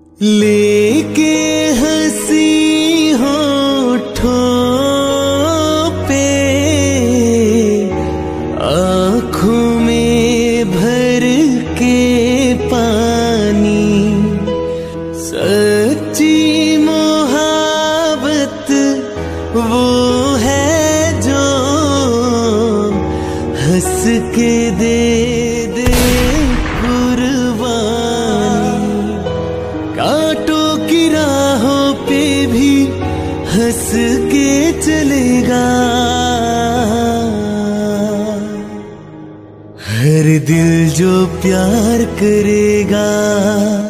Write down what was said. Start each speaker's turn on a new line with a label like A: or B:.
A: लेके हंसी होठों पे आँखों में भर के पानी, सच्ची मोहब्बत वो है जो हंस के दे दे कुर्बानी। कांटों की राहों पे भी हंस के चलेगा, हर दिल जो प्यार करेगा।